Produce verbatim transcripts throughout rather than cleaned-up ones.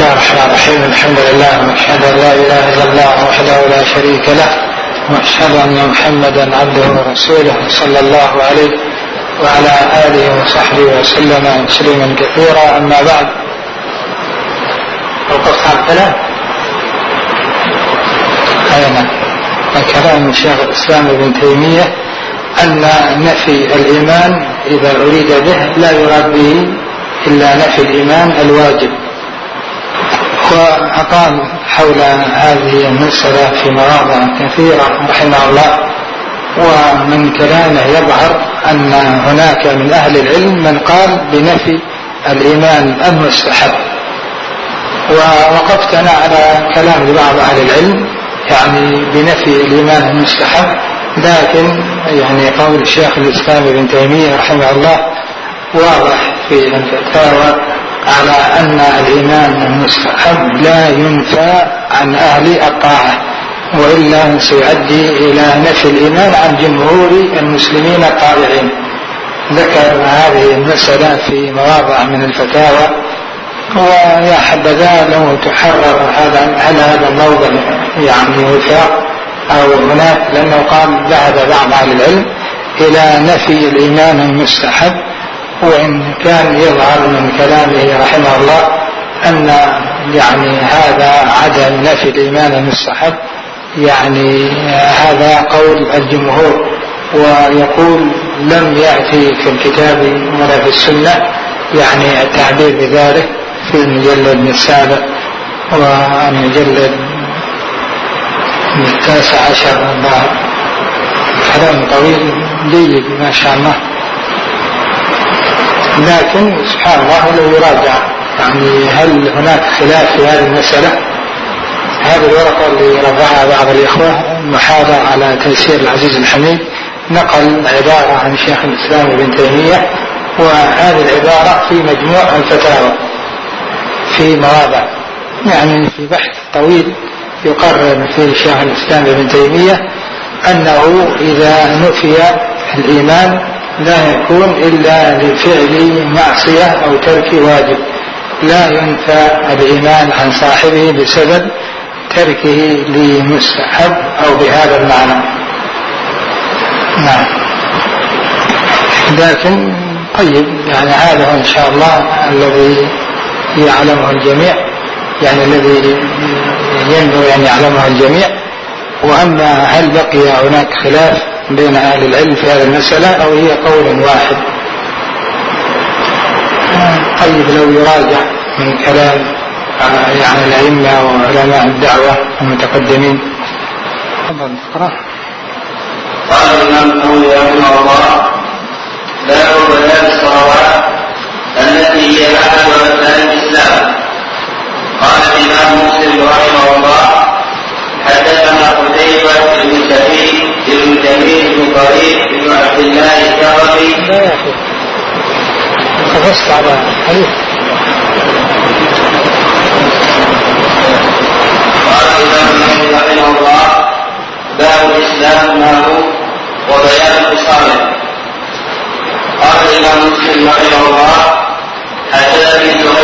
الله الرحمن الرحيم. الحمد لله واشهد ان لا اله الا الله وحده لا شريك له واشهد ان محمدا عبده ورسوله صلى الله عليه وعلى اله وصحبه وسلم تسليما كثيرا. اما بعد، القصة الثلاث هذا كلام شيخ الاسلام ابن تيمية ان نفي الايمان اذا اريد به لا يراد به الا نفي الايمان الواجب، وأقام حول هذه المسألة في مواضع كثيرة رحمه الله. ومن كلامه يظهر أن هناك من أهل العلم من قال بنفي الإيمان المستحب، ووقفت أنا على كلام لبعض أهل العلم يعني بنفي الإيمان المستحب، لكن يعني قول الشيخ الإسلام ابن تيمية رحمه الله واضح في الفتاوى على أن الإيمان المستحب لا ينفى عن أهل الطاعة، وإلا سيؤدي إلى نفي الإيمان عن جمهور المسلمين الطائعين. ذكر هذه المسألة في مواضع من الفتاوى، ويا حبذا لو تحرر هذا هل هذا الموضع يعني وفاق أو هناك، لأنه قال ذهب بعض أهل العلم إلى نفي الإيمان المستحب، وإن كان يظهر من كلامه رحمه الله أن يعني هذا عدم نفي الإيمان المستحب، يعني هذا قول الجمهور، ويقول لم يأتي في الكتاب ولا في السنة يعني التعبير بذلك في المجلد السابع والمجلد التاسع عشر. كلام طويل جيد ما شاء الله، لكن سبحان الله لو يراجع يعني هل هناك خلاف في هذه المسألة. هذه الورقة اللي رفعها بعض الإخوة محاضرة على تيسير العزيز الحميد، نقل عبارة عن شيخ الإسلام ابن تيمية، وهذه العبارة في مجموع الفتاوى في مواضع يعني في بحث طويل يقرر فيه شيخ الإسلام ابن تيمية أنه إذا نفي الإيمان لا يكون إلا لفعل معصية أو ترك واجب، لا ينفى الإيمان عن صاحبه بسبب تركه لمستحب أو بهذا المعنى. نعم، لكن طيب يعني هذا إن شاء الله الذي يعلمه الجميع، يعني الذي ينبغي أن يعلمه الجميع. وأما هل بقي هناك خلاف بين أهل العلم في هذه المسألة أو هي قول واحد؟ طيب لو يراجع من كلام يعني الأئمة وعلماء الدعوة المتقدمين. تفضل اقرأ. قال الإمام النووي رحمه الله: باب بيان الصلوات التي هي أحد أركان الإسلام. قال الإمام مسلم رحمه الله: حدثنا قتيبة بن سعيد بن جميل بن طريق بن عبد الله الكرمي. لا يا أخي خفصت على حديث. قال الإمام مسلم رحمه الله: باب الإسلام ما هو وبيان خصاله. قال الإمام مسلم رحمه الله: حدثني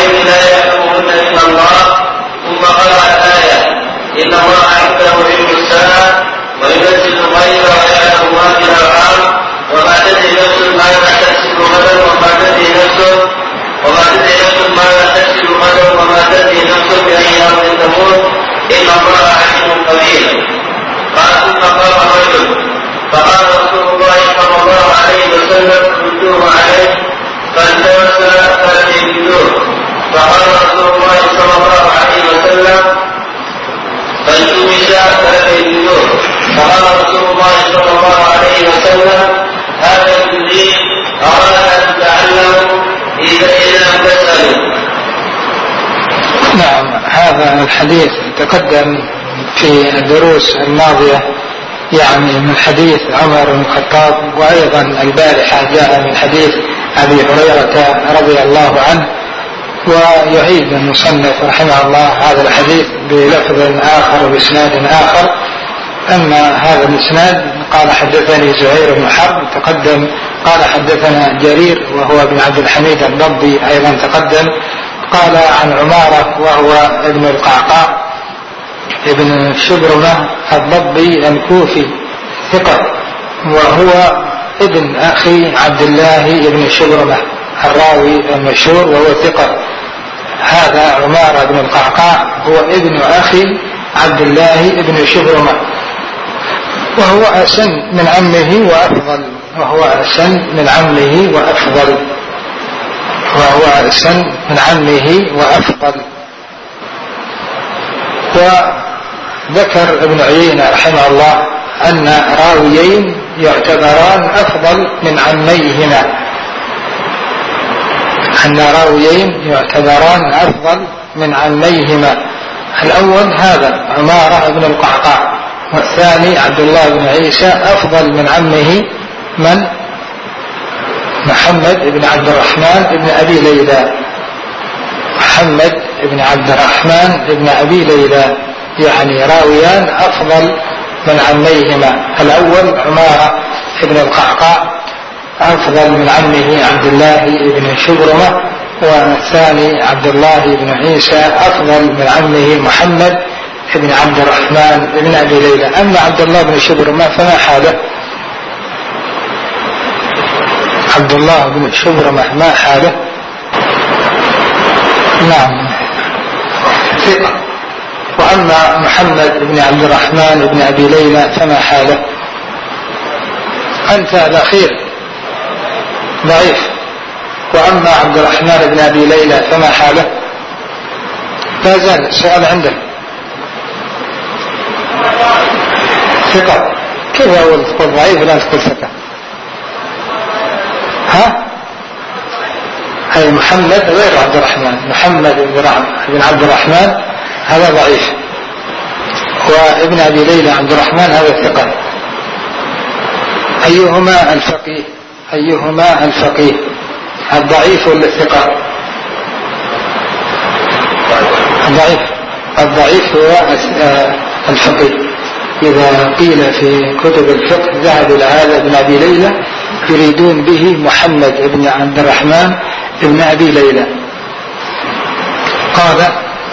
النوعين لا يعلمهن إلا الله. ثم قرأ الآية: إن الله عنده علم الساعة وينزل الغيث ويعلم ما في الأرحام وما تدري نفس ماذا تكسب غدا وما تدري نفس وما تدري نفس ماذا تكسب غدا وما تدري نفس بأي أرض تموت إن الله عليم خبير. قال ثم قام الرجل فقال رسول الله صلى الله عليه وسلم: ردوه عليه فالتمس فليجدوه. فقال رسول الله صلى الله عليه وسلم: فالتمس فليجدوه. فقال رسول الله صلى الله عليه وسلم: هذا جبريل أراد أن تتعلموا إذا لم تسألوا. نعم، هذا الحديث تقدم في الدروس الماضية، يعني من حديث عمر بن الخطاب، وأيضا البارحة جاء من حديث أبي هريرة رضي الله عنه. ويعيد المصنف رحمه الله هذا الحديث بلفظ آخر وبإسناد آخر. أما هذا الإسناد قال: حدثني زهير بن حرب، تقدم. قال: حدثنا جرير وهو بن عبد الحميد الضبي، أيضا تقدم. قال: عن عمارة وهو ابن القعقاع ابن شبرمة الضبي الكوفي ثقة، وهو ابن أخي عبد الله ابن شبرمة الراوي المشهور، وهو ثقة. هذا عمارة بن القعقاع هو ابن أخي عبد الله ابن شبرمة، وهو أسن من عمه وأفضل وهو أسن من عمه وأفضل وهو أسن من عمه وأفضل. وذكر ابن عيينة رحمه الله أن راويين يعتبران أفضل من عميهما أن راويين يعتبران أفضل من عميهما الأول هذا عمارة بن القعقاع، والثاني عبد الله بن عيسى أفضل من عمه من محمد بن عبد الرحمن بن أبي ليلى محمد بن عبد الرحمن بن أبي ليلى، يعني راويان أفضل من عميهما. الأول عمارة بن القعقاع أفضل من عمه عبد الله بن شبرمة، والثاني عبد الله بن عيسى أفضل من عمه محمد بن عبد الرحمن بن أبي ليلى. أما عبد الله بن شبرمة فما حاله؟ عبد الله بن شبرمة ما حاله؟ نعم ثقة. وأما محمد بن عبد الرحمن بن أبي ليلى فما حاله؟ أنت الأخير ضعيف. وأما عبد الرحمن بن أبي ليلى فما حاله؟ لا زال السؤال عنده. ثقة. كيف أول تقول ضعيف ولا تقول ثقة؟ ها؟ هاي محمد غير عبد الرحمن، محمد بن عبد الرحمن هذا ضعيف، وابن أبي ليلى عبد الرحمن هذا ثقة. أيهما الفقيه؟ أيهما الفقيه؟ الضعيف ولا الثقة؟ الضعيف. الضعيف هو الفقيه. إذا قيل في كتب الفقه ذهب إلى هذا ابن أبي ليلى يريدون به محمد بن عبد الرحمن بن أبي ليلى. قال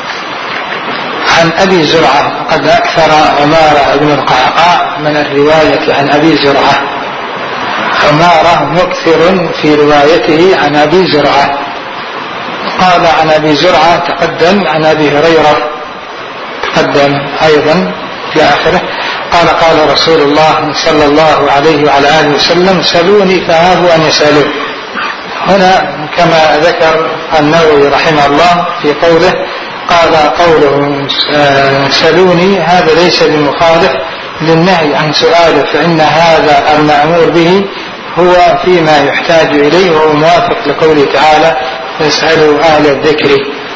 عن أبي زرعة: قد أكثر عمارة بن القعقاع من الرواية عن أبي زرعة. عمارة مكثر في روايته عن أبي زرعة. قال عن أبي زرعة تقدم عن أبي هريرة تقدم أيضا في آخره. قال قال رسول الله صلى الله عليه وعلى آله وسلم: سلوني فهابوا أن يسألوا. هنا كما ذكر النووي رحمه الله في قوله قال قوله سلوني هذا ليس بمخالف للنهي عن سؤاله، فإن هذا المأمور به هو فيما يحتاج إليه، وهو موافق لقوله تعالى: فاسألوا أهل الذكر.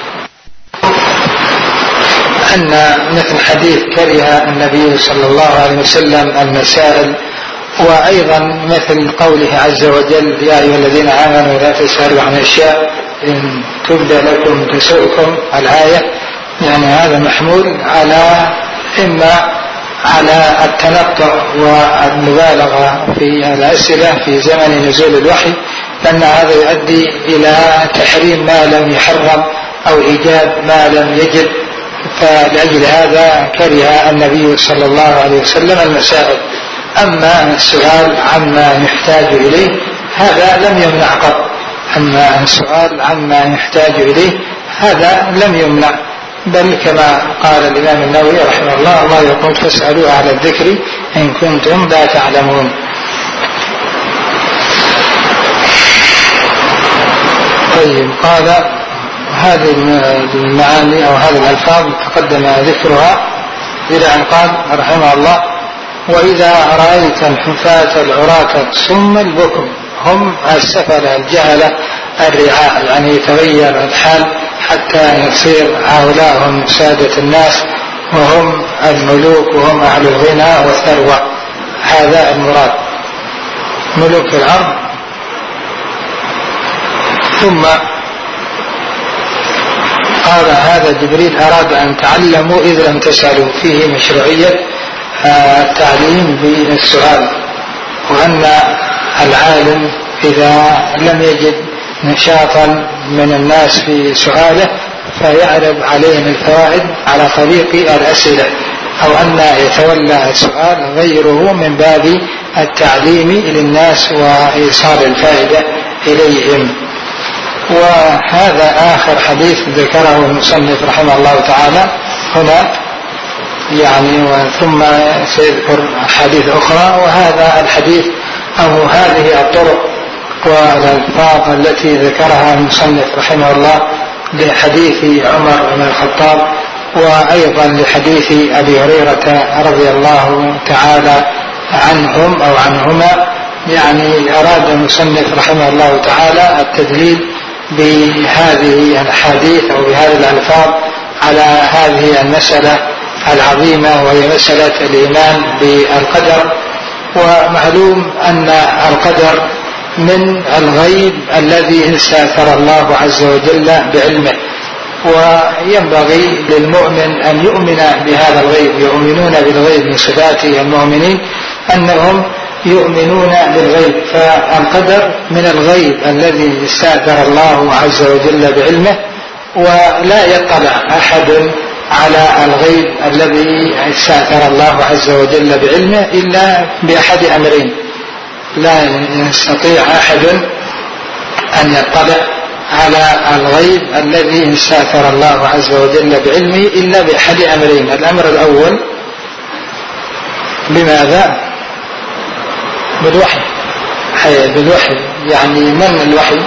أن مثل حديث كره النبي صلى الله عليه وسلم المسائل، وأيضا مثل قوله عز وجل: يا أيها الذين آمنوا لا تسألوا عن أشياء إن تبد لكم تسؤكم، الآية. يعني هذا محمول على إما على التنطع والمبالغة في الأسئلة في زمن نزول الوحي، لأن هذا يؤدي إلى تحريم ما لم يحرم أو إيجاب ما لم يجب، فلأجل هذا كره النبي صلى الله عليه وسلم المسائل. أما السؤال عما يحتاج إليه هذا لم يمنع قط، أما السؤال عما يحتاج إليه هذا لم يمنع، بل كما قال الإمام النووي رحمه الله: الله يقول فاسألوا أهل الذكر إن كنتم لا تعلمون. طيب، قال هذه المعاني أو هذه الألفاظ تقدم ذكرها إلى أن قال رحمه الله: وإذا رأيت الحفاة العراة الصم البكم هم السفلة الجهلة الرعاء، يعني يتغير الحال حتى يصير هؤلاء هم سادة الناس وهم الملوك وهم أهل الغنى والثروة، هذا المراد، ملوك الأرض. ثم قال هذا جبريل أراد أن تعلموا إذ لم تسألوا، فيه مشروعية التعليم بالسؤال، وأن العالم إذا لم يجد نشاطا من الناس في سؤاله فيعرض عليهم الفوائد على طريق الأسئلة، أو أن يتولى السؤال غيره من باب التعليم للناس وإيصال الفائدة إليهم. وهذا آخر حديث ذكره المصنف رحمه الله تعالى هنا، يعني ثم سيذكر حديث أخرى. وهذا الحديث أو هذه الطرق والألفاظ التي ذكرها المصنف رحمه الله لحديث عمر بن الخطاب وأيضا لحديث أبي هريرة رضي الله تعالى عنهم أو عنهما، يعني أراد المصنف رحمه الله تعالى التدليل بهذه الحديث أو بهذه الألفاظ على هذه المسألة العظيمة، وهي مسألة الإيمان بالقدر. ومعلوم أن القدر من الغيب الذي استأثر الله عز وجل بعلمه، وينبغي للمؤمن أن يؤمن بهذا الغيب. يؤمنون بالغيب من صفات المؤمنين أنهم يؤمنون بالغيب، فالقدر من الغيب الذي استأثر الله عز وجل بعلمه، ولا يطلع أحد على الغيب الذي استأثر الله عز وجل بعلمه إلا بأحد أمرين: لا يستطيع أحد أن يطلع على الغيب الذي استأثر الله عز وجل بعلمه إلا بأحد أمرين. الأمر الأول بماذا؟ بالوحي، بالوحي. يعني من الوحي؟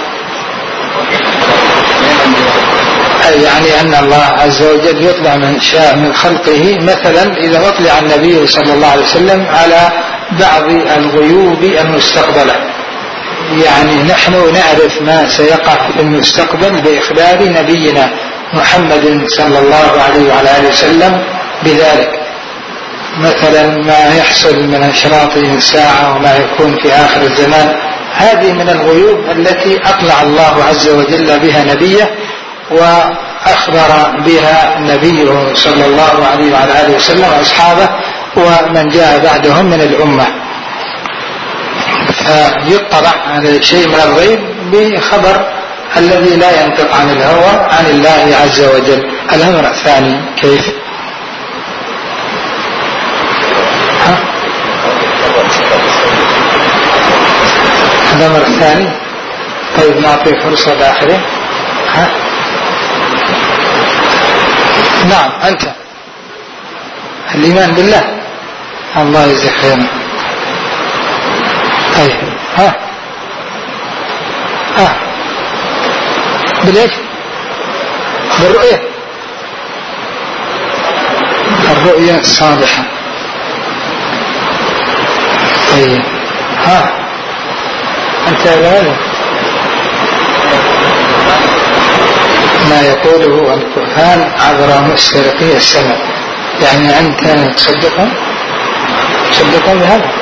أي يعني أن الله عز وجل يطلع من شاء من خلقه. مثلا إذا أطلع النبي صلى الله عليه وسلم على بعض الغيوب المستقبلة، يعني نحن نعرف ما سيقع في المستقبل بإخبار نبينا محمد صلى الله عليه وعلى آله وسلم بذلك، مثلا ما يحصل من أشراط الساعة وما يكون في آخر الزمان. هذه من الغيوب التي أطلع الله عز وجل بها نبيه وأخبر بها نبيه صلى الله عليه وعلى آله وسلم وأصحابه ومن جاء بعدهم من الأمة. فيطلع على شيء من الغيب بخبر الذي لا ينطق عن الهوى عن الله عز وجل. الأمر الثاني كيف؟ ها؟ الأمر الثاني. طيب نعطي فرصة لآخره. ها؟ نعم أنت. الإيمان بالله. الله يجزيك خيرا. طيب ها ها بالإيش؟ بالرؤية. الرؤية الصالحة. طيب ها أنت هذا ما يقوله الكهان عبر مسترقي السماء، يعني أنت تصدقون تصدقون بهذا؟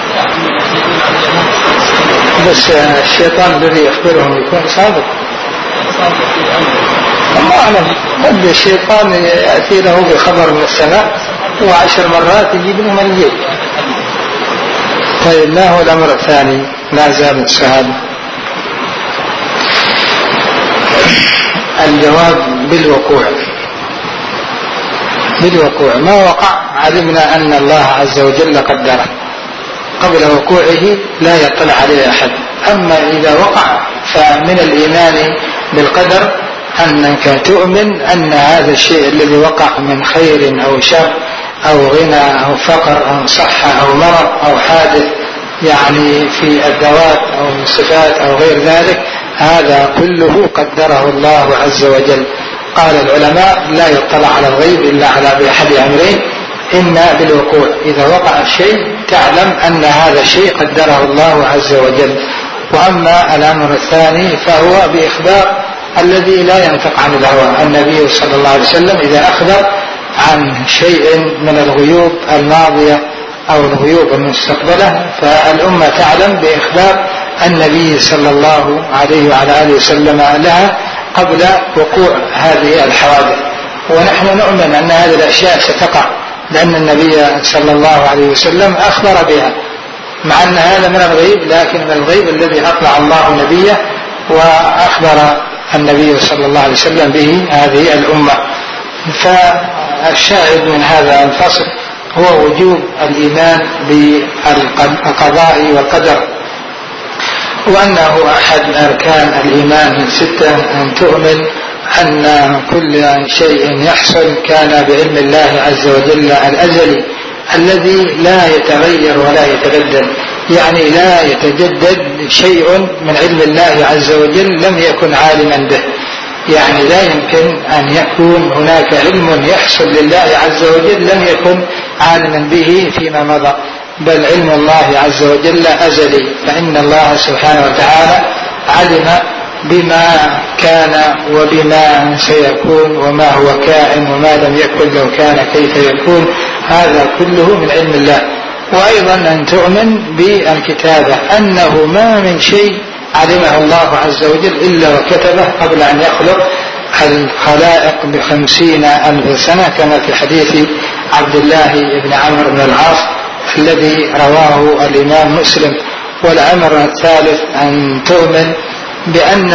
بس الشيطان الذي يخبرهم يكون صادق. الله أعلم، قد الشيطان يأتي له بخبر من السماء وعشر مرات يجيب له من الجيب. طيب ما هو الأمر الثاني؟ لا زال السؤال. الجواب بالوقوع. بالوقوع ما وقع علمنا أن الله عز وجل قدره، قبل وقوعه لا يطلع عليه أحد. أما إذا وقع فمن الإيمان بالقدر أنك تؤمن أن هذا الشيء الذي وقع من خير أو شر أو غنى أو فقر أو صحة أو مرض أو حادث يعني في الذوات أو الصفات أو غير ذلك، هذا كله قدره الله عز وجل. قال العلماء لا يطلع على الغيب إلا على بأحد أمرين: إما بالوقوع، إذا وقع الشيء تعلم أن هذا الشيء قدره الله عز وجل. وأما الأمر الثاني فهو بإخبار الذي لا ينطق عن الهوى. النبي صلى الله عليه وسلم إذا أخبر عن شيء من الغيوب الماضية أو الغيوب المستقبلة فالأمة تعلم بإخبار النبي صلى الله عليه وعلى آله وسلم لها قبل وقوع هذه الحوادث. ونحن نؤمن أن هذه الأشياء ستقع لأن النبي صلى الله عليه وسلم أخبر بها، مع أن هذا من الغيب، لكن من الغيب الذي أطلع الله نبيه وأخبر النبي صلى الله عليه وسلم به هذه الأمة. فالشاهد من هذا الفصل هو وجوب الإيمان بالقضاء والقدر، وأنه أحد أركان الإيمان الستة، أن تؤمن أن كل شيء يحصل كان بعلم الله عز وجل الأزلي الذي لا يتغير ولا يتبدل، يعني لا يتجدد شيء من علم الله عز وجل لم يكن عالما به. يعني لا يمكن أن يكون هناك علم يحصل لله عز وجل لم يكن عالما به فيما مضى، بل علم الله عز وجل أزلي. فإن الله سبحانه وتعالى علم بما كان وبما سيكون وما هو كائن وما لم يكن لو كان كيف يكون، هذا كله من علم الله. وأيضا أن تؤمن بالكتابة، أنه ما من شيء علمه الله عز وجل إلا وكتبه قبل أن يخلق الخلائق بخمسين ألف سنة، كما في حديث عبد الله بن عمرو بن العاص الذي رواه الإمام مسلم. والأمر الثالث أن تؤمن بأن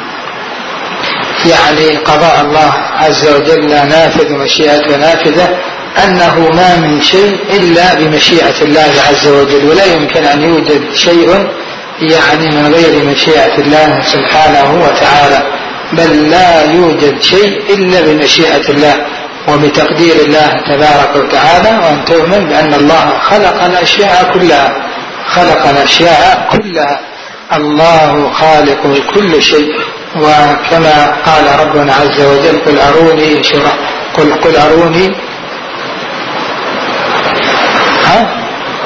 يعني قضاء الله عز وجل نافذ ومشيئته نافذة، أنه ما من شيء إلا بمشيئة الله عز وجل، ولا يمكن أن يوجد شيء يعني من غير مشيئة الله سبحانه وتعالى، بل لا يوجد شيء إلا بمشيئة الله وبتقدير الله تبارك وتعالى. وأن تؤمن بأن الله خلق الأشياء كلها، خلق الأشياء كلها، الله خالق كل شيء. وكما قال ربنا عز وجل: قل أروني شرع قل, قل أروني ها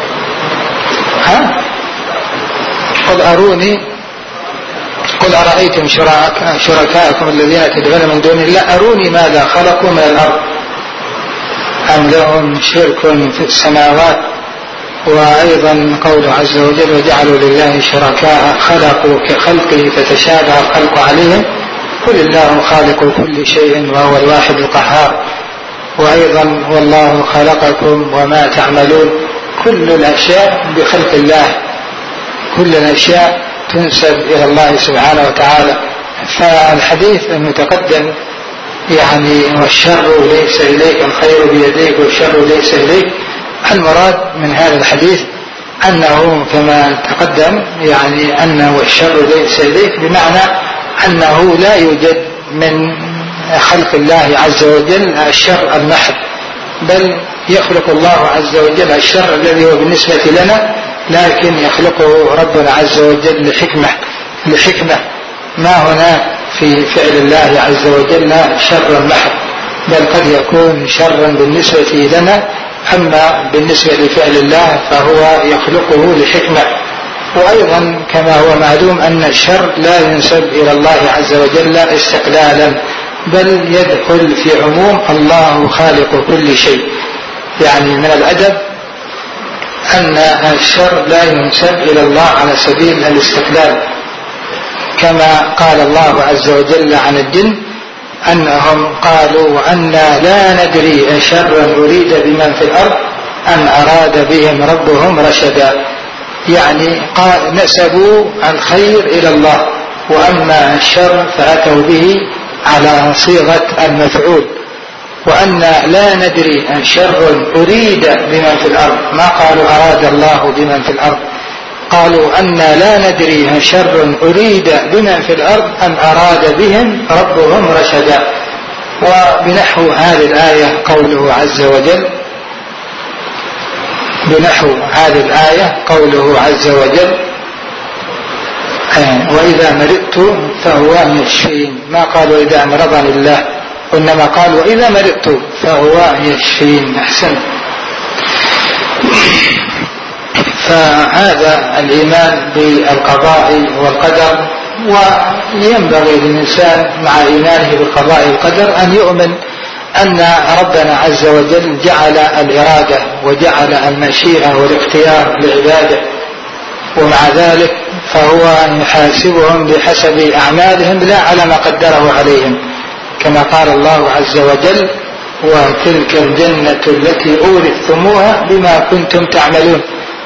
ها قل أروني قل أرأيتم شركاءكم الذين تدعون من دون الله أروني ماذا خلقوا من الأرض أم لهم شرك في السماوات. وأيضا قوله عز وجل: وجعلوا لله شركاء خلقوا كخلقه فتشابه الخلق عليهم قل الله خالق كل شيء وهو الواحد القهار. وأيضا: والله خلقكم وما تعملون. كل الأشياء بخلق الله، كل الأشياء تنسب إلى الله سبحانه وتعالى. فالحديث المتقدم يعني والشر ليس إليك الخير بيديك والشر ليس إليك، المراد من هذا الحديث أنه كما تقدم يعني أنه الشر ليس إليك، بمعنى أنه لا يوجد من خلق الله عز وجل الشر المحض، بل يخلق الله عز وجل الشر الذي هو بالنسبة لنا، لكن يخلقه ربنا عز وجل لحكمة لحكمة ما هناك في فعل الله عز وجل شر محض، بل قد يكون شرا بالنسبة لنا، أما بالنسبة لفعل الله فهو يخلقه لحكمة. وأيضا كما هو معلوم أن الشر لا ينسب إلى الله عز وجل استقلالا، بل يدخل في عموم الله خالق كل شيء. يعني من الأدب أن الشر لا ينسب إلى الله على سبيل الاستقلال، كما قال الله عز وجل عن الجن أنهم قالوا وأنا لا ندري أشر أريد بمن في الأرض أم أراد بهم ربهم رشدا. يعني نسبوا الخير إلى الله، وأما الشر فأتوا به على صيغة المفعول، وأن لا ندري أن شر أريد بمن في الأرض، ما قالوا أراد الله بمن في الأرض، قالوا أن لا ندري أن شر أريد بمن في الأرض أم أراد بهم ربهم رشدا. وبنحو هذه الآية قوله عز وجل بنحو هذه الآية قوله عز وجل وإذا مرضت فهو يشفين، ما قالوا إذا أمرضني الله، وإنما قال وإذا مرضت فهو يشفين. أحسن. فهذا الإيمان بالقضاء والقدر، وينبغي للإنسان مع إيمانه بالقضاء والقدر أن يؤمن أن ربنا عز وجل جعل الإرادة وجعل المشيئة والاختيار لعباده، ومع ذلك فهو يحاسبهم بحسب أعمالهم لا على ما قدره عليهم، كما قال الله عز وجل وتلك الجنة التي أورثتموها بما كنتم تعملون.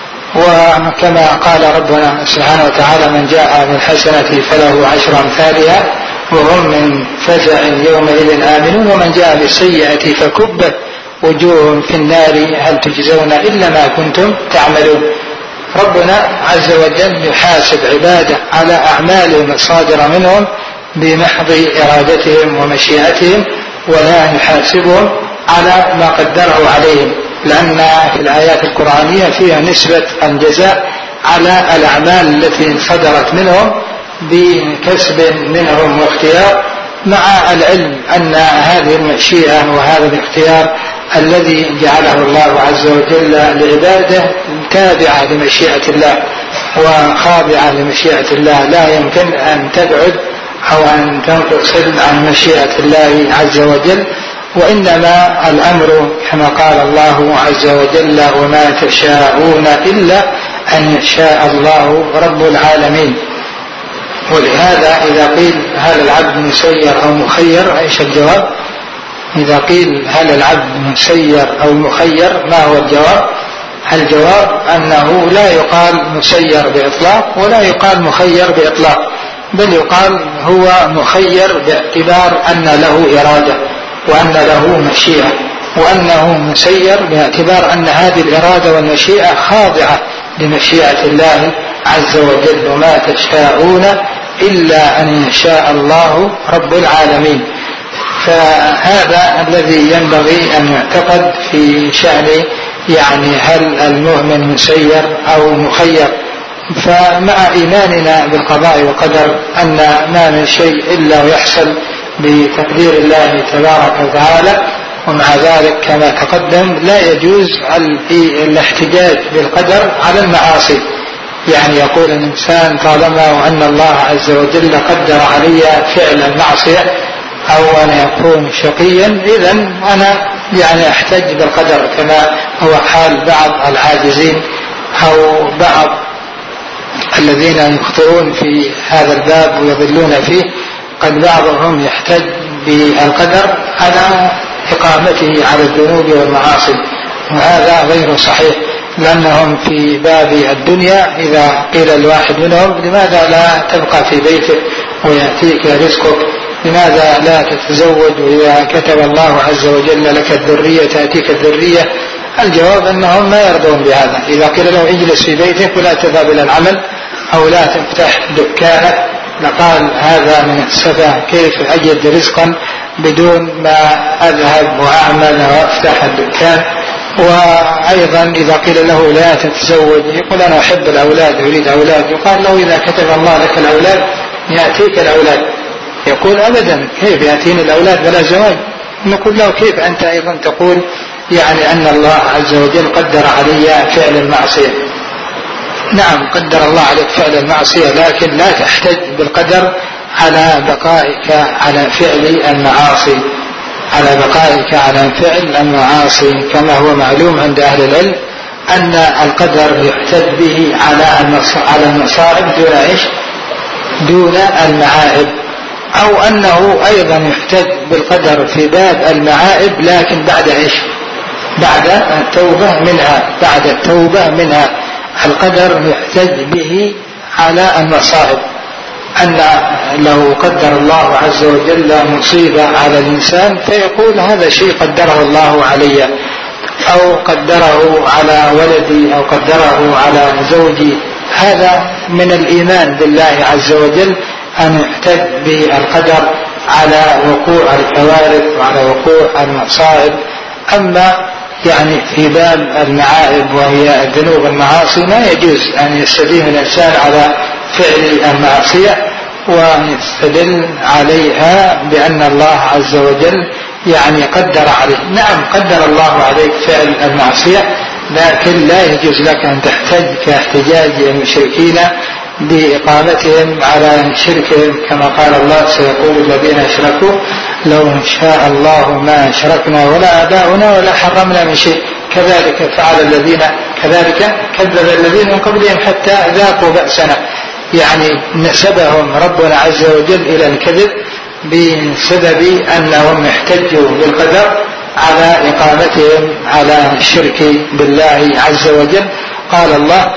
وكما قال ربنا سبحانه وتعالى من جاء بالحسنة فله عشر أمثالها وهم من فزع يومئذ آمنون ومن جاء بالسيئة فكبت وجوههم في النار هل تجزون إلا ما كنتم تعملون. ربنا عز وجل يحاسب عباده على أعمالهم الصادرة منهم بمحض إرادتهم ومشيئتهم، ولا يحاسبهم على ما قدره عليهم، لأن في الآيات القرآنية فيها نسبة الجزاء على الأعمال التي صدرت منهم بكسب منهم واختيار، مع العلم أن هذه المشيئة وهذا الاختيار الذي جعله الله عز وجل لعباده تابعة لمشيئة الله وخاضعة لمشيئة الله، لا يمكن أن تبعد أو أن تنفصل عن مشيئة الله عز وجل. وإنما الأمر كما قال الله عز وجل وما تشاءون إلا أن يشاء الله رب العالمين. ولهذا إذا قيل هل العبد مسير أو مخير، ايش الجواب؟ إذا قيل هل العبد مسير أو مخير ما هو الجواب؟ الجواب أنه لا يقال مسير بإطلاق ولا يقال مخير بإطلاق، بل يقال هو مخير باعتبار أن له إرادة وأن له مشيئة، وأنه مسير باعتبار أن هذه الإرادة والمشيئة خاضعة لمشيئة الله عز وجل. وما تشاءون إلا أن يشاء الله رب العالمين. فهذا الذي ينبغي أن يعتقد في شأن يعني هل المؤمن مسير أو مخير. فمع إيماننا بالقضاء والقدر أن ما من شيء إلا ويحصل بتقدير الله تبارك وتعالى، ومع ذلك كما تقدم لا يجوز الاحتجاج بالقدر على المعاصي، يعني يقول الإنسان طالما وأن الله عز وجل قدر علي فعل المعصية أو أن يكون شقيا إذا أنا يعني أحتج بالقدر، كما هو حال بعض العاجزين أو بعض الذين يخطئون في هذا الباب ويضلون فيه. قد بعضهم يحتج بالقدر على إقامته على الذنوب والمعاصي، وهذا غير صحيح، لأنهم في باب الدنيا إذا قيل الواحد منهم لماذا لا تبقى في بيتك ويأتيك رزقك، لماذا لا تتزوج وإذا كتب الله عز وجل لك الذرية تأتيك الذرية، الجواب أنهم ما يرضون بهذا. إذا قيل له اجلس في بيتك ولا تذهب إلى العمل أو لا تفتح دكانك لقال هذا من السفه، كيف أجد رزقا بدون ما أذهب وأعمل وأفتح الدكان. وأيضا إذا قيل له لا تتزوج يقول أنا أحب الأولاد أريد أولاد، يقال له إذا كتب الله لك الأولاد يأتيك الأولاد، يقول أبدا كيف يأتيني الأولاد بلا زواج. نقول له كيف أنت أيضا تقول يعني أن الله عز وجل قدر علي فعل المعصية. نعم قدر الله عليك فعل المعصية، لكن لا تحتج بالقدر على بقائك على فعل المعاصي على بقائك على فعل المعاصي كما هو معلوم عند أهل العلم أن القدر يحتج به على المصائب دون إيش دون المعائب، أو أنه أيضا يحتج بالقدر في باب المعائب لكن بعد إيش بعد التوبة منها بعد التوبة منها القدر يحتج به على المصائب، أن لو قدر الله عز وجل مصيبة على الإنسان فيقول هذا شيء قدره الله علي، أو قدره على ولدي، أو قدره على زوجي. هذا من الإيمان بالله عز وجل أن يحتج بالقدر على وقوع الكوارث وعلى وقوع المصائب. أما يعني في باب المعائب وهي الذنوب والمعاصي ما يجوز أن يستدين الإنسان على فعل المعصية ويستدل عليها بأن الله عز وجل يعني قدر عليه. نعم قدر الله عليك فعل المعصية، لكن لا يجوز لك أن تحتج كاحتجاج المشركين بإقامتهم على شركهم، كما قال الله سيقول الذين أشركوا لو شاء الله ما أشركنا ولا آباؤنا ولا حرمنا من شيء كذلك فعل الذين كذلك كذب الذين من قبلهم حتى ذاقوا بأسنا. يعني نسبهم ربنا عز وجل إلى الكذب بسبب أنهم احتجوا بالقدر على إقامتهم على الشرك بالله عز وجل. قال الله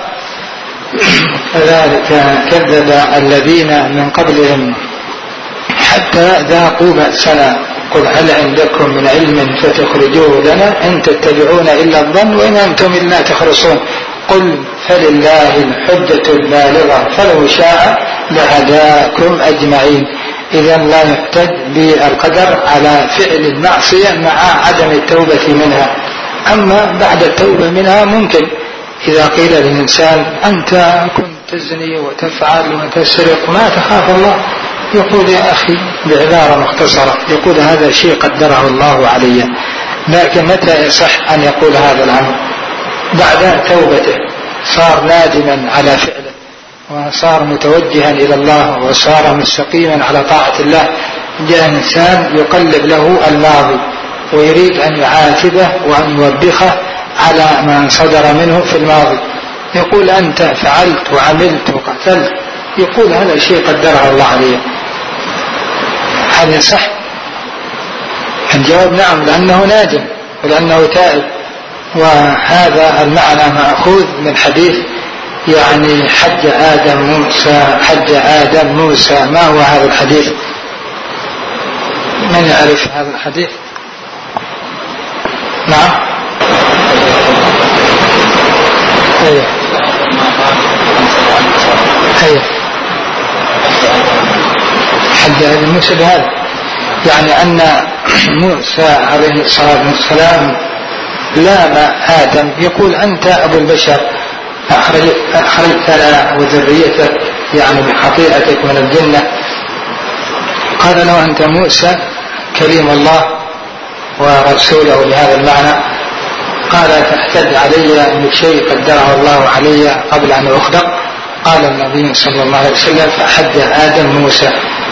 كذلك كذب الذين من قبلهم حتى ذاقوا بأسنا قل هل عندكم من علم فتخرجوه لنا إن تتبعون إلا الظن وإن أنتم إلا تخرصون قل فلله الحجة البالغة فلو شاء لهداكم أجمعين. إذا لا يحتج بالقدر على فعل المعصية مع عدم التوبة منها. أما بعد التوبة منها ممكن إذا قيل للإنسان أنت كنت تزني وتفعل وتسرق ما تخاف الله، يقول يا أخي بعبارة مختصرة يقول هذا شيء قدره الله علي. لكن متى يصح أن يقول هذا الأمر؟ بعد توبته صار نادما على فعله وصار متوجها إلى الله وصار مستقيما على طاعة الله. جاء إنسان يقلب له الماضي ويريد أن يعاتبه وأن يوبخه على ما صدر منه في الماضي، يقول أنت فعلت وعملت وقتلت، يقول هذا شيء قدره الله عليه. هل يصح؟ الجواب نعم، لأنه نادم ولأنه تائب. وهذا المعنى مأخوذ من حديث يعني حج آدم موسى حج آدم موسى. ما هو هذا الحديث؟ من يعرف هذا الحديث؟ نعم أيه أيه حج آدم موسى بهذا يعني أن موسى عليه الصلاة والسلام لام آدم يقول أنت أبو البشر أخرجتنا وذريتك يعني بخطيئتك من الجنة. قال له أنت موسى كريم الله ورسوله بهذا المعنى. قال تحتج علي بشيء قدره الله علي قبل أن أخلق. قال النبي صلى الله عليه وسلم فحج آدم موسى.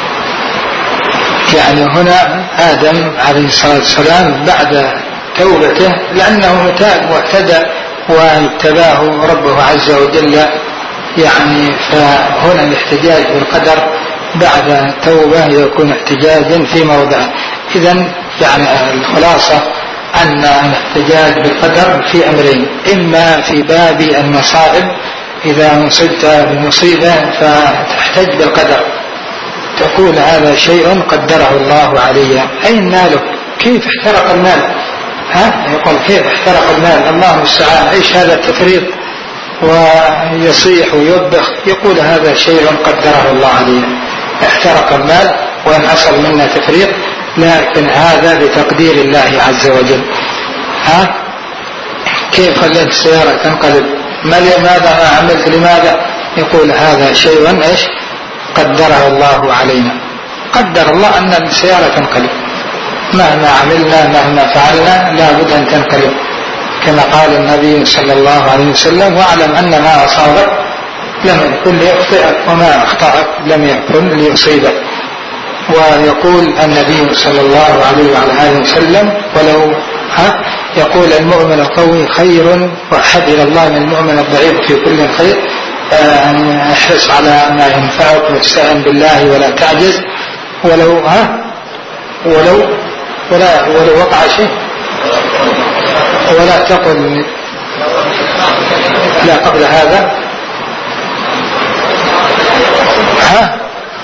يعني هنا آدم عليه الصلاة والسلام بعد توبته لأنه تاب واهتدى واتباه ربه عز وجل، يعني فهنا الاحتجاج بالقدر بعد التوبة يكون احتجاجا في موضعه. إذن يعني الخلاصة أن الاحتجاج بالقدر في أمرين: إما في باب المصائب إذا مصبت بمصيبة فتحتج بالقدر تقول هذا شيء قدره الله علي. أين مالك؟ كيف احترق المال؟ ها يقول كيف احترق المال؟ الله المستعان. ايش هذا التفريط؟ ويصيح ويوبخ يقول هذا شيء قدره الله عليه. احترق المال وان حصل منا تفريط لكن هذا بتقدير الله عز وجل. ها كيف خليت السيارة تنقلب؟ ماذا عملت؟ لماذا؟ يقول هذا شيء ايش قدره الله علينا. قدر الله ان السيارة تنقلب، مهما عملنا مهما فعلنا لا بد أن تنقلب، كما قال النبي صلى الله عليه وسلم واعلم أن ما أصابك لم يكن ليخطئك وما أخطأك لم يكن ليصيبك. ويقول النبي صلى الله عليه وعلى آله وسلم ولو ها يقول المؤمن القوي خير وأحب إلى الله من المؤمن الضعيف في كل خير. أن احرص على ما ينفعك واستعن بالله ولا تعجز ولو ها ولو ولا ولو وقع شيء ولا تقل لا قبل هذا ها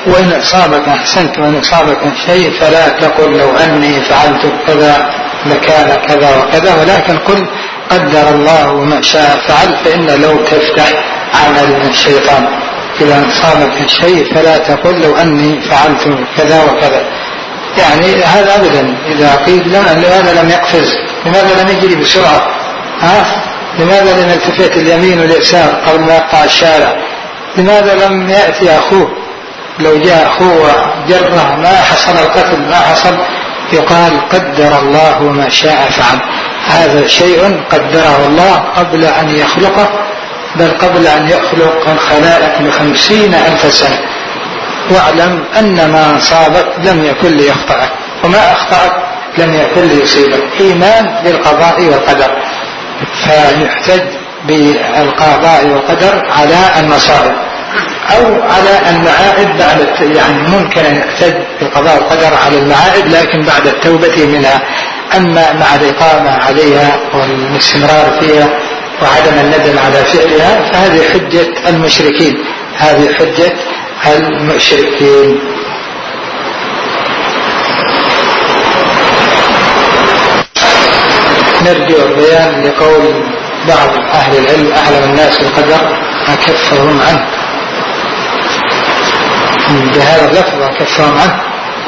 وإن أصابك أحسنت وإن أصابك شيء فلا تقل لو أني فعلت كذا لكان كذا وكذا، ولكن قل قدر الله ما شاء فعل، فإن لو تفتح عمل الشيطان. إذا أصابك شيء فلا تقل لو أني فعلت كذا وكذا، يعني هذا أبدا. إذا قيل لماذا لم يقفز، لماذا لم يجري بسرعة، ها؟ لماذا لم يلتفت اليمين واليسار قبل ما يقطع الشارع، لماذا لم يأتي أخوه، لو جاء أخوه جره ما حصل القتل، ما حصل. يقال قدر الله ما شاء فعل، هذا شيء قدره الله قبل أن يخلقه، بل قبل أن يخلق الخلائق بخمسين ألف سنة. واعلم أن ما أصابك لم يكن ليخطئك، وما أخطأك لم يكن ليصيبك. إيمان بالقضاء والقدر، فيحتج بالقضاء والقدر على المصائب أو على المعائب بعد، يعني ممكن أن يحتج بالقضاء والقدر على المعائب لكن بعد التوبة منها. أما مع الإقامة عليها والاستمرار فيها وعدم الندم على فعلها فهذه حجة المشركين، هذه حجة المشركين. نرجع بيان لقول بعض أهل العلم أعلم الناس بالقدر أكفهم عنه، بهذا اللفظ أكفهم عنه.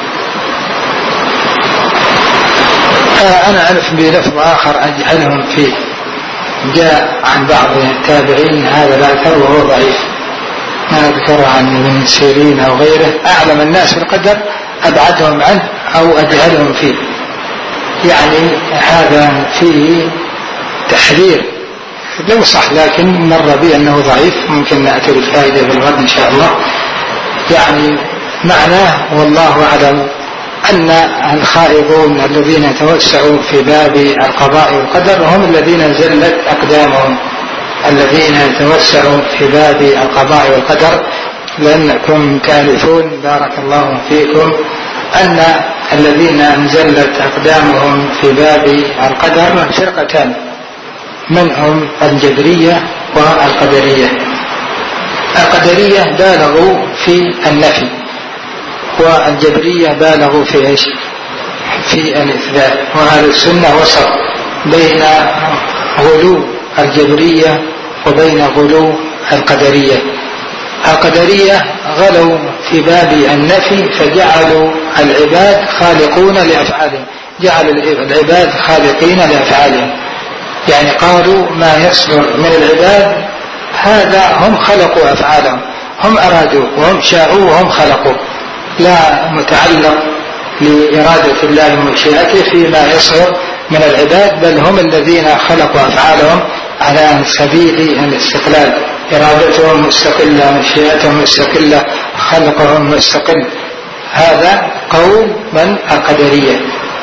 أنا أعرف بلفظ آخر أجعلهم فيه، جاء عن بعض التابعين هذا الأثر وهو ضعيف، ما أذكر عن ابن سيرين أو غيره، أعلم الناس بالقدر أبعدهم عنه أو أجعلهم فيه، يعني هذا فيه تحذير لو صح، لكن مر بي أنه ضعيف، ممكن نأتي بالفائدة بالغد إن شاء الله. يعني معناه والله أعلم أن الخائضون الذين يتوسعوا في باب القضاء والقدر هم الذين زلت أقدامهم، الذين يتوسعوا في باب القضاء والقدر، لأنكم تعرفون بارك الله فيكم أن الذين انزلت أقدامهم في باب القدر فرقتان، من هم الجبرية والقدرية. القدرية بالغوا في النفي، والجبرية بالغوا في ايش؟ في الإثبات. وأهل السنة وسط بين غلو الجبرية وبين غلو القدرية. القدرية غلوا في باب النفي فجعلوا العباد خالقون لأفعالهم، جعلوا العباد خالقين لأفعالهم، يعني قالوا ما يصدر من العباد هذا هم خلقوا أفعالهم، هم أرادوا وهم شاءوا وهم خلقوا، لا متعلق لإرادة الله ومشيئته فيما يصدر من العباد، بل هم الذين خلقوا أفعالهم على سبيل الاستقلال، إرادتهم مستقلة، مشيئتهم مستقلة، خلقهم مستقل. هذا قول من القدرية،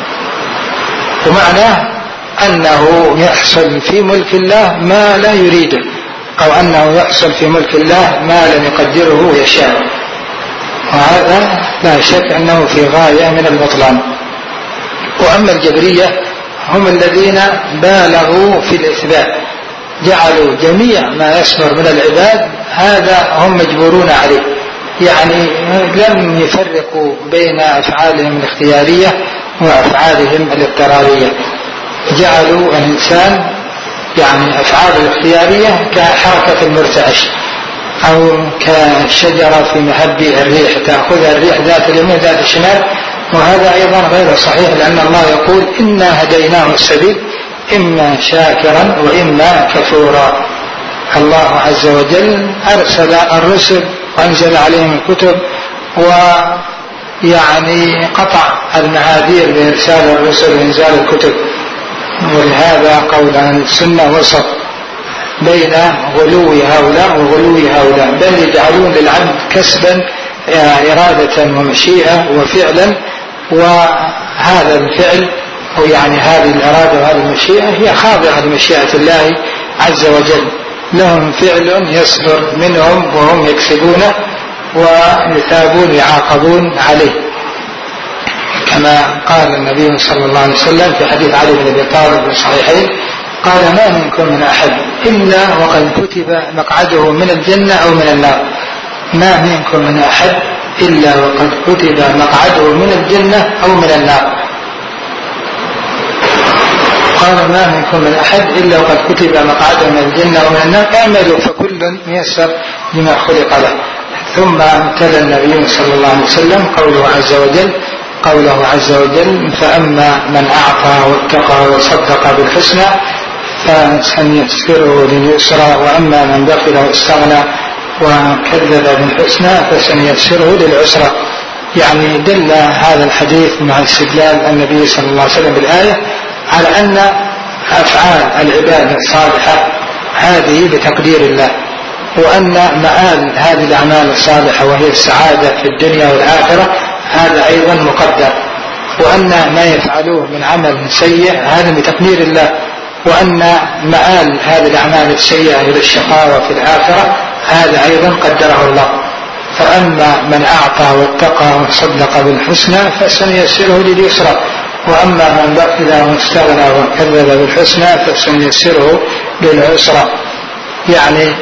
ومعناه أنه يحصل في ملك الله ما لا يريده، أو أنه يحصل في ملك الله ما لم يقدره يشاء، وهذا لا شك أنه في غاية من البطلان. وأما الجبرية هم الذين بالغوا في الإثبات، جعلوا جميع ما يصدر من العباد هذا هم مجبورون عليه، يعني لم يفرقوا بين أفعالهم الاختيارية وأفعالهم الاضطرارية، جعلوا الإنسان يعني أفعال الاختيارية كحركة المرتعش أو كشجرة في مهب الريح تأخذها الريح ذات اليمين ذات الشمال، وهذا أيضا غير صحيح، لأن الله يقول إنا هديناه السبيل إما شاكرا وإما كفورا. الله عز وجل أرسل الرسل وأنزل عليهم الكتب، ويعني قطع المعاذير بإرسال الرسل وإنزال الكتب، ولهذا قول أهل السنة وسط بين غلو هؤلاء وغلو هؤلاء، بل يجعلون للعبد كسبا إرادة ومشيئة وفعلا، وهذا الفعل أو يعني هذه الإرادة وهذه المشيئة هي خاضعة لمشيئة الله عز وجل، لهم فعل يصدر منهم وهم يكسبونه ويثابون يعاقبون عليه، كما قال النبي صلى الله عليه وسلم في حديث علي بن أبي طالب في الصحيحين قال ما منكم من أحد إلا وقد كتب مقعده من الجنة أو من النار، ما منكم من أحد إلا وقد كتب مقعده من الجنة أو من النار. قال ما منكم من أحد إلا وقد كتب مقعده من الجنة أو من النار اعملوا فكل ميسر لما خلق له. ثم تلا النبي صلى الله عليه وسلم قوله عز وجل قوله عز وجل فأما من أعطى واتقى وصدق بالحسنى فسنيسره لليسرى وأما من بخل واستغنى وكذب بالحسنى فسنيسره للعسرى. يعني دل هذا الحديث مع استدلال النبي صلى الله عليه وسلم بالآية على أن أفعال العباد الصالحة هذه بتقدير الله، وأن مآل هذه الأعمال الصالحة وهي السعادة في الدنيا والآخرة هذا أيضا مقدر، وأن ما يفعلوه من عمل سيء هذا بتقدير الله، وأن مآل هذه الأعمال السيئة إلى الشقاوة في الآخرة هذا أيضا قدره الله. فأما من أعطى واتقى وصدق بالحسنى فسنيسره لليسرى وأما من بخل واستغنى وكذب بالحسنى فسنيسره للعسرى. يعني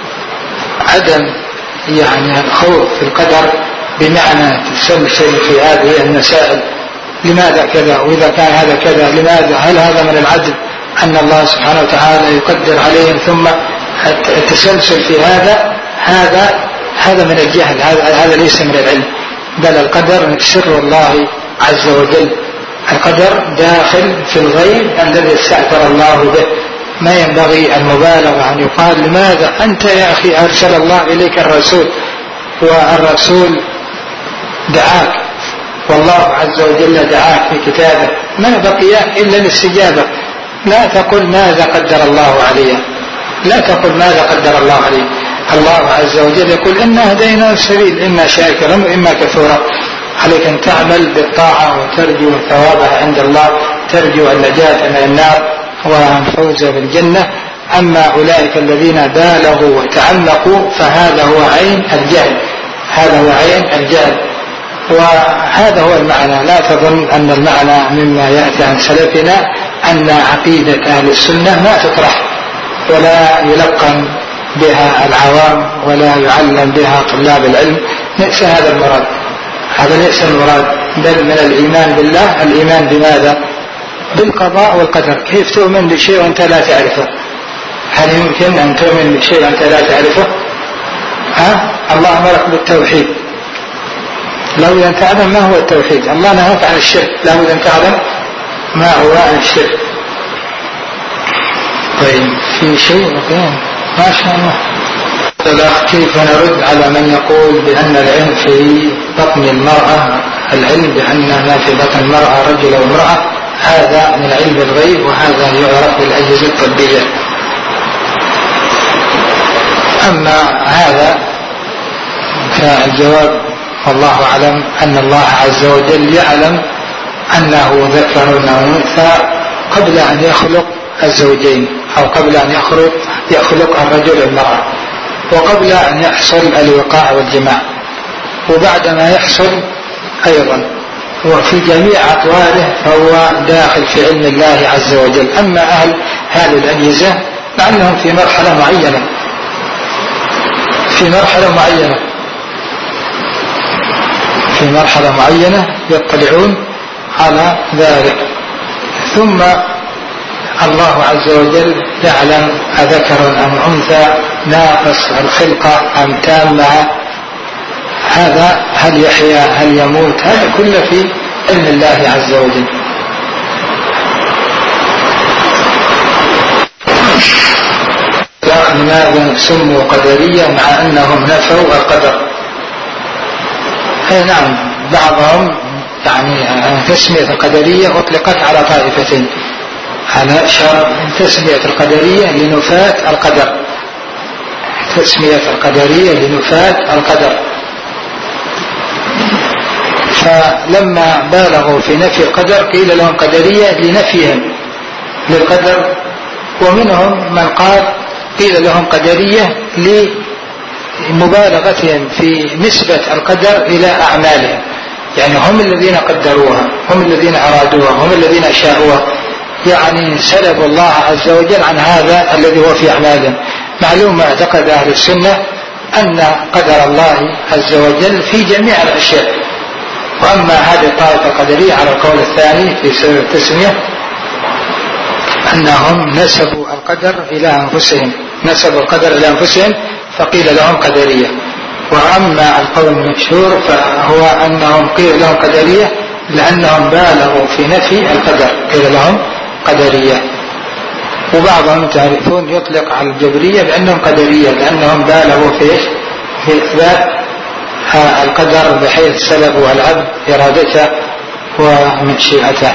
عدم يعني الخوف في القدر بمعنى تسلسل في هذه المسائل، لماذا كذا وإذا كان هذا كذا لماذا، هل هذا من العدل أن الله سبحانه وتعالى يقدر عليهم، ثم التسلسل في هذا هذا هذا من الجهل، هذا ليس من العلم، بل القدر سر الله عز وجل. القدر داخل في الغيب الذي استأثر الله به. ما ينبغي المبالغة أن يقال لماذا أنت يا أخي أرسل الله إليك الرسول والرسول دعاك والله عز وجل دعاك في كتابه، ما بقي إلا الاستجابة. لا تقل ماذا قدر الله علي، لا تقل ماذا قدر الله علي. الله عز وجل يقول إنا هدينا السبيل إما شاكرا وإما كفورا. عليك أن تعمل بالطاعة وترجو ثوابها عند الله، ترجو النجاة من النار والفوز بالجنة. أما أولئك الذين بالغوا وتعمقوا فهذا هو عين الجهل، هذا هو عين الجهل، وهذا هو المعنى. لا تظن أن المعنى مما يأتي عن سلفنا أن عقيدة أهل السنة ما تطرح ولا يلقن بها العوام ولا يعلم بها طلاب العلم، ليس هذا المراد، هذا ليس المراد، بل من الإيمان بالله الإيمان بماذا؟ بالقضاء والقدر. كيف تؤمن بشيء وأنت لا تعرفه؟ هل يمكن أن تؤمن بشيء وأنت لا تعرفه؟ ها؟ الله أمرك بالتوحيد، لو أن تعلم ما هو التوحيد. الله نهاك عن الشرك، لو أن تعلم ما هو الشرك. طيب في شيء ما شاء الله. كيف نرد على من يقول بأن العلم في بطن المرأة، العلم بأن ما في بطن المرأة رجل وامرأة هذا من علم الغيب وهذا يعرف بالأجهزة الطبية. أما هذا فالجواب والله أعلم أن الله عز وجل يعلم أنه ذكر وأنثى قبل أن يخلق الزوجين، أو قبل أن يخلق يخلق الرجل المرأة، وقبل أن يحصل الوقاع والجماع، وبعد ما يحصل أيضا، وفي جميع أطواله فهو داخل في علم الله عز وجل. أما أهل هذه الأجهزة لأنهم في مرحلة معينة في مرحلة معينة في مرحلة معينة يطلعون على ذلك، ثم الله عز وجل يعلم أذكر أم أنثى، ناقص الخلقة أم تامة، هذا هل يحيى هل يموت، هذا كله في علم الله عز وجل. لماذا سموا قدرية مع أنهم نفوا القدر؟ أي نعم، بعضهم يعني تسمية القدرية أطلقت على طائفتين، على شرط تسمية القدرية لنفاة القدر، تسمية القدرية لنفاة القدر. فلما بالغوا في نفي القدر قيل لهم قدرية لنفيهم للقدر، ومنهم من قال قيل لهم قدرية لمبالغتهم في نسبة القدر إلى أعمالهم، يعني هم الذين قدروها، هم الذين أرادوها، هم الذين شاءوها، يعني سلبوا الله عز وجل عن هذا الذي هو في أعمالهم. معلوم ما اعتقد أهل السنة أن قدر الله عز وجل في جميع الأشياء. وأما هذه الطائفة القدرية على القول الثاني في سبب التسمية أنهم نسبوا القدر إلى أنفسهم، نسبوا القدر إلى أنفسهم فقيل لهم قدرية. وأما القول المشهور فهو أنهم قيل لهم قدرية لأنهم بالغوا في نفي القدر، قيل لهم قدرية. وبعضهم تعرفون يطلق على الجبرية بأنهم قدرية لأنهم بالغوا في في إثبات القدر بحيث سلبوا العبد إرادته ومشيئته.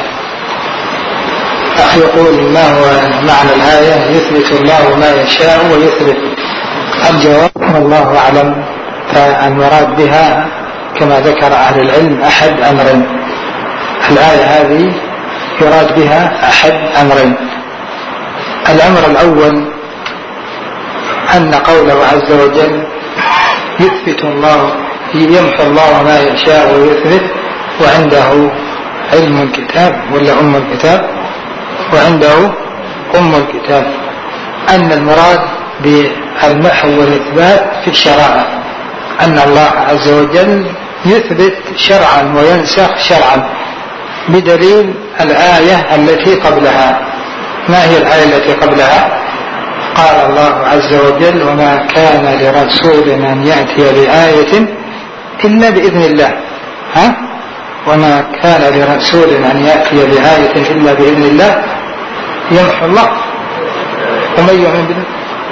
أخ يقول ما هو معنى الآية يثبت الله ما يشاء ويثبت؟ الجواب الله أعلم. فالمراد بها كما ذكر أهل العلم أحد أمرين. الآية هذه يراد بها أحد أمرين. الأمر الأول أن قوله عز وجل يثبت الله يمحو الله ما يشاء ويثبت وعنده علم الكتاب ولا أم الكتاب وعنده أم الكتاب، أن المراد بالمحو والإثبات في الشرائع، أن الله عز وجل يثبت شرعا وينسخ شرعا بدليل الآية التي قبلها. ما هي الآية التي قبلها؟ قال الله عز وجل وما كان لرسول أن يأتي بآية إلا بإذن الله. ها؟ وما كان لرسول أن يأتي بآية إلا بإذن الله يمحو الله ومن يؤمن بالله.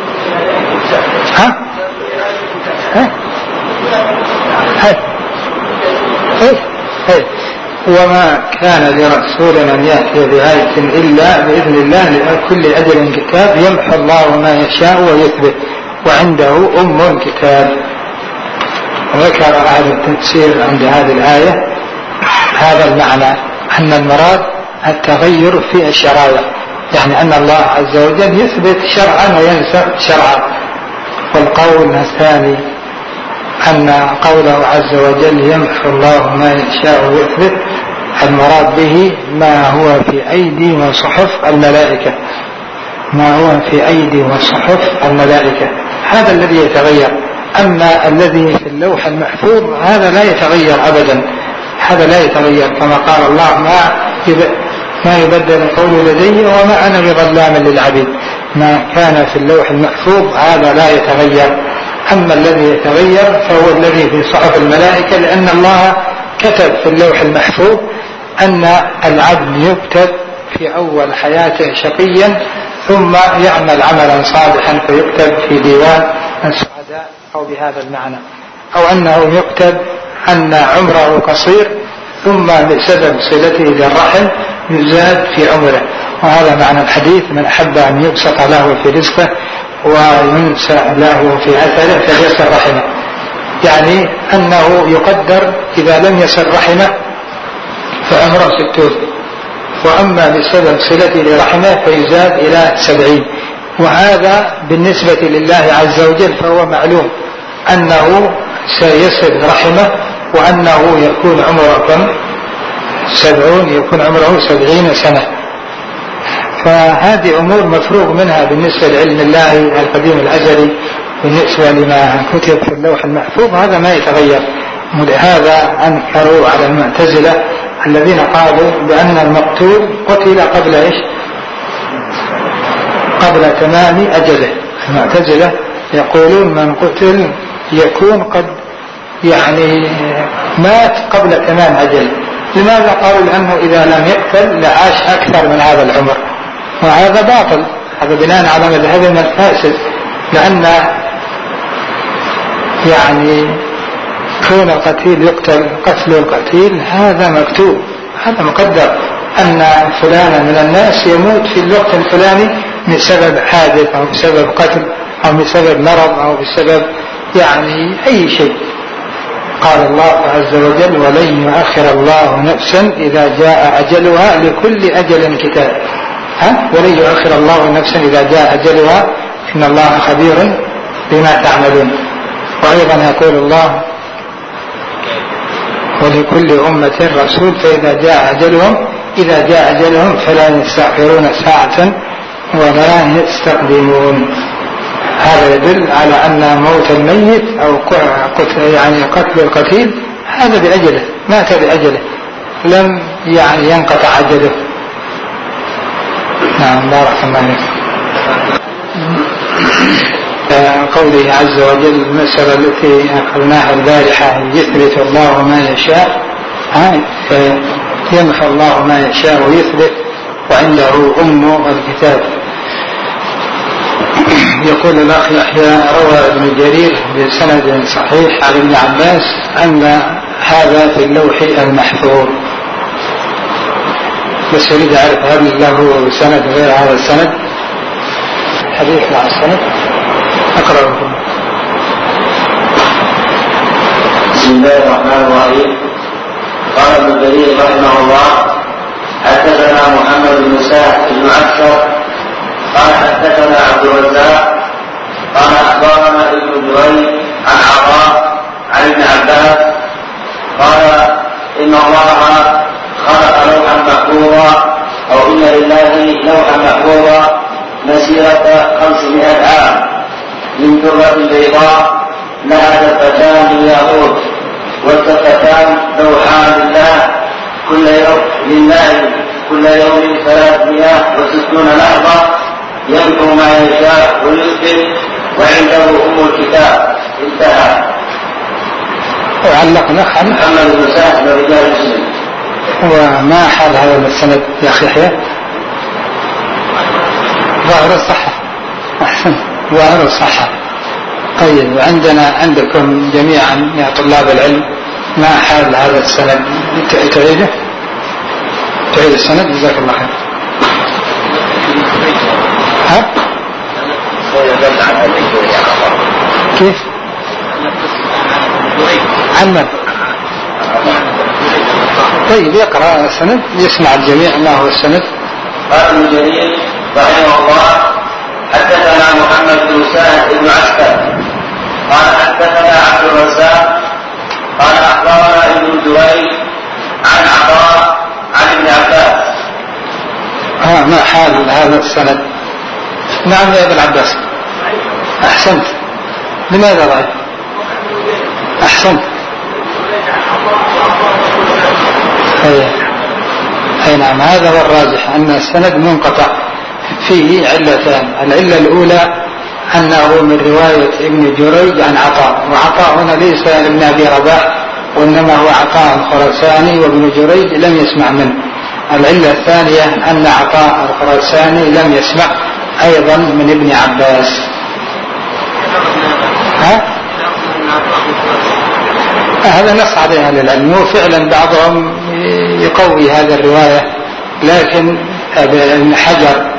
ها؟ ها؟ ها؟ إيه؟ إيه؟ وما كان لرسول أن يأتي بآية إلا بإذن الله لكل أجل كتاب يمحو الله ما يشاء ويثبت وعنده أم الكتاب. ذكر أهل التفسير عند هذه الآية هذا المعنى، أن المراد التغير في الشرائع، يعني أن الله عز وجل يثبت شرعا وينسخ شرعا. والقول الثاني أن قوله عز وجل يمحو الله ما يشاء ويثبت المراد به ما هو في أيدي وصحف الملائكة، ما هو في أيدي وصحف الملائكة هذا الذي يتغير. أما الذي في اللوح المحفوظ هذا لا يتغير أبدا، هذا لا يتغير كما قال الله ما ما يبدل قولي لدي وما أنا بظلام للعبيد. ما كان في اللوح المحفوظ هذا لا يتغير. أما الذي يتغير فهو الذي في صحف الملائكة، لأن الله كتب في اللوح المحفوظ أن العبد يكتب في أول حياته شقيا ثم يعمل عملا صالحا فيكتب في ديوان السعداء أو بهذا المعنى، أو أنه يكتب أن عمره قصير ثم بسبب صلته للرحم يزاد في عمره. وهذا معنى الحديث من أحب أن يبسط له في رزقه وينسى له في أثره فليصل رحمه، يعني أنه يقدر إذا لم يصل رحمه فعمره ستون، وأما بسبب صلته لرحمه فيزاد إلى سبعين. وهذا بالنسبة لله عز وجل فهو معلوم أنه سيصل رحمه وأنه يكون عمره كم؟ سبعون، يكون عمره سبعين سنة. فهذه أمور مفروغ منها بالنسبة لعلم الله القديم الأزلي. بالنسبة لما كتب في اللوح المحفوظ هذا ما يتغير. هذا أنكروا على المعتزلة الذين قالوا بأن المقتول قتل قبل إيش؟ قبل تمام أجله. المعتزلة يقولون من قتل يكون قد يعني مات قبل تمام أجله. لماذا قالوا؟ لأنه إذا لم يقتل لعاش أكثر من هذا العمر، وهذا باطل، هذا بناء على مذهبنا الفاسد. لأن يعني كون القتيل يقتل قتل القتيل هذا مكتوب، هذا مقدر أن فلانا من الناس يموت في الوقت الفلاني بسبب حادث أو بسبب قتل أو بسبب مرض أو بسبب يعني أي شيء. قال الله عز وجل ولن يؤخر الله نفسا إذا جاء أجلها لكل أجل كتاب. ها؟ ولن يؤخر الله نفسا إذا جاء أجلها إن الله خبير بما تعملون. وأيضا يقول الله ولكل أمة رسول فإذا جاء أجلهم إذا جاء أجلهم فلا يستأخرون ساعة ولا يستقدمون. هذا يدل على أن موت الميت أو يعني قتل القتيل هذا بأجله، مات بأجله، لم يعني ينقطع أجله. نعم بارك الله فيك. قوله عز وجل المسألة التي أخذناها البارحة يثبت الله ما يشاء، يمحو الله ما يشاء ويثبت وعنده أم الكتاب. يقول الأخ يحيى روى ابن جرير بسند صحيح عن ابن عباس أن هذا في اللوح المحفوظ، بس أريد أعرف هل له سند غير هذا السند؟ حديث مع السند أقرأ لكم. بسم الله الرحمن الرحيم. قال ابن جرير رحمه الله حدثنا محمد بن سعد بن عكشر قال حدثنا عبد الرزاق قال أخبرنا ابن جريج عن عطاء عن ابن عباس قال إن الله خلق لوحا محفوظا أو إن لله لوحا محفوظا مسيرة خمسمائة عام من درة بيضاء لها دفتان من ياقوت والدفتان لوحان لله كل يوم لله كل يوم ثلاثمائة وستون لحظة يمحو ما يشاء ويثبت وعنده أم الكتاب. انتهى. وعلق نخل محمد بن سعد ورجال مسلم. وما حال هذا السند يا أخي يحيى؟ ظاهر الصحة. أحسن ظاهر الصحة. طيب وعندنا عندكم جميعا يا طلاب العلم ما حال هذا السند؟ تعيده؟ تعيد السند جزاك الله خير. ها؟ كيف؟ عمد. طيب يقرأ السند يسمع الجميع ما هو السند. قال ابن جرير رحمه الله حدثنا محمد بن سعد بن عسكر قال حدثنا عبد الرزاق قال أخبرنا ابن جريج عن عطاء عن ابن عباس. ها ما حال هذا السند؟ نعم يا ابن عباس. أحسنت. لماذا ضعيف؟ أحسنت. أي أي نعم هذا هو الراجح أن السند منقطع فيه علتان. العلة الأولى أنه من رواية ابن جريج عن عطاء، وعطاء هنا ليس ابن أبي رباح وإنما هو عطاء الخراساني وابن جريج لم يسمع منه. العلة الثانية أن عطاء الخراساني لم يسمع أيضا من ابن عباس. ها؟ هذا نص عليه أهل العلم، وفعلا بعضهم يقوي هذه الرواية، لكن ابن حجر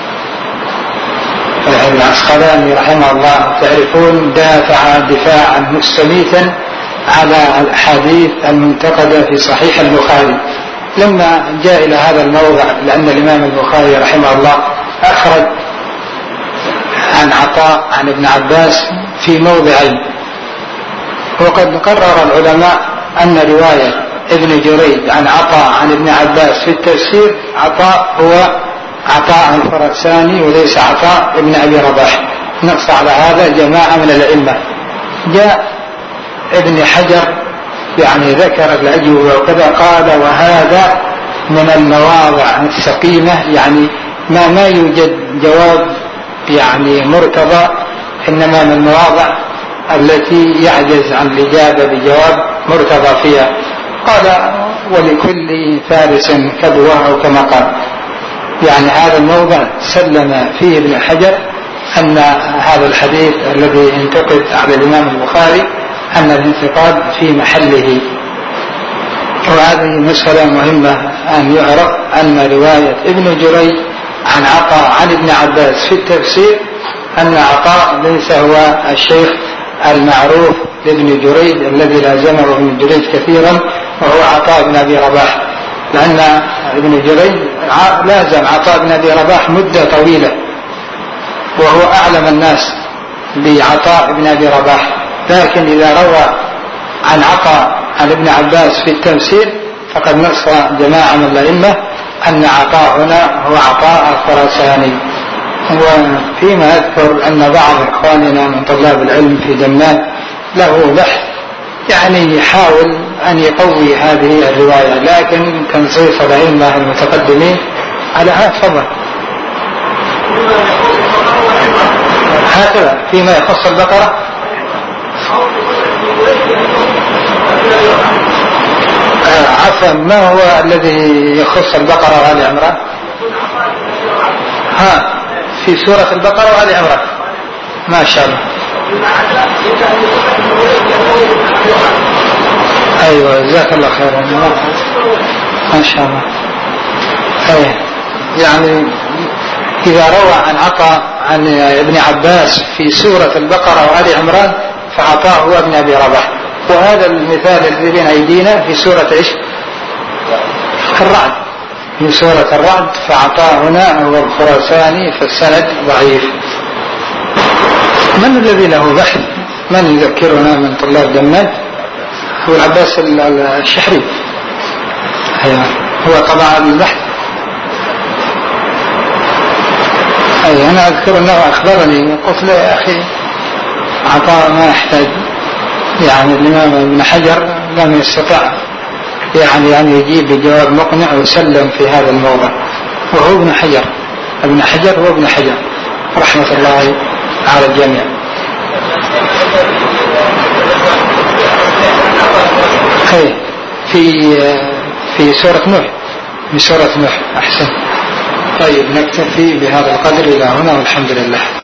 العسقلاني رحمه الله تعرفون دافع دفاعا مستميتا على الأحاديث المنتقدة في صحيح البخاري لما جاء إلى هذا الموضع، لأن الإمام البخاري رحمه الله أخرج عن عطاء عن ابن عباس في موضعين. وقد قرر العلماء أن رواية ابن جريج عن عطاء عن ابن عباس في التفسير عطاء هو عطاء الخراساني وليس عطاء ابن أبي رباح. نص على هذا جماعة من الأئمة. جاء ابن حجر يعني ذكر الأجوبة وكذا قال وهذا من المواضع السقيمة، يعني ما ما يوجد جواب يعني مرتضى، إنما من المواضع التي يعجز عن الإجابة بجواب مرتضى فيها. قال ولكل فارس كبوة أو كما قال، يعني هذا الموضع سلم فيه ابن حجر أن هذا الحديث الذي انتقد على الإمام البخاري أن الانتقاد في محله. وهذه مسألة مهمة أن يعرف أن رواية ابن جريج عن عطاء عن ابن عباس في التفسير أن عطاء ليس هو الشيخ المعروف لابن جريج الذي لازمه ابن جريج كثيرا، وهو عطاء بن أبي رباح، لأن ابن جريج لازم عطاء بن أبي رباح مدة طويلة وهو أعلم الناس بعطاء بن أبي رباح، لكن إذا روى عن عطاء عن ابن عباس في التفسير فقد نص جماعة من الأئمة أن عطاء هنا هو عطاء الخراساني. وفيما أذكر أن بعض إخواننا من طلاب العلم في دمام له بحث يعني يحاول أن يقوي هذه الرواية، لكن تنصيص الأئمة المتقدمين على هذا فضل. هكذا فيما يخص البقرة آه عفوا، ما هو الذي يخص البقرة وآل عمران؟ ها في سورة البقرة وآل عمران ما شاء الله. أيوة جزاك الله خيرا ما شاء الله. أيه يعني إذا روى عن عطاء عن ابن عباس في سورة البقرة وآل عمران فعطاء هو ابن أبي رباح، وهذا المثال الذي بين أيدينا في سورة إيش؟ الرعد، في سورة الرعد فعطاء هنا هو الخراساني فالسند ضعيف. من الذي له بحث؟ من يذكرنا من طلاب دمام؟ هو العباس الشحري. أيوة هو طبعا البحث. أي أنا أذكر أنه أخبرني قلت له يا أخي عطاء ما يحتاج، يعني الإمام ابن حجر لم يستطع يعني أن يجيب بجواب مقنع وسلم في هذا الموضع، وهو ابن حجر ابن حجر هو ابن حجر رحمة الله على الجميع. أي في في سورة نوح، في سورة نوح أحسن. طيب نكتفي بهذا القدر إلى هنا والحمد لله.